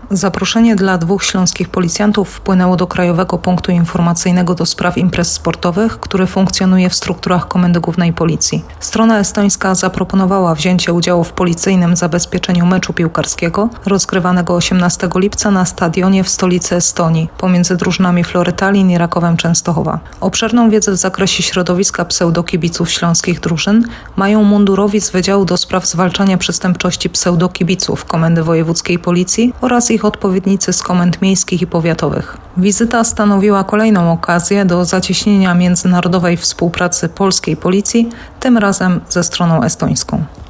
Zaproszenie dla 2 śląskich policjantów wpłynęło do Krajowego Punktu Informacyjnego do spraw imprez sportowych, który funkcjonuje w strukturach Komendy Głównej Policji. Strona estońska zaproponowała wzięcie udziału w policyjnym zabezpieczeniu meczu piłkarskiego rozgrywanego 18 lipca na stadionie w stolicy Estonii pomiędzy drużynami Flory Tallinn i Rakowem Częstochowa. Obszerną wiedzę w zakresie środowiska pseudokibiców śląskich drużyn mają mundurowi z Wydziału do spraw zwalczania przestępczości pseudokibiców Komendy Wojewódzkiej Policji oraz ich odpowiednicy z komend miejskich i powiatowych. Wizyta stanowiła kolejną okazję do zacieśnienia międzynarodowej współpracy polskiej policji, tym razem ze stroną estońską.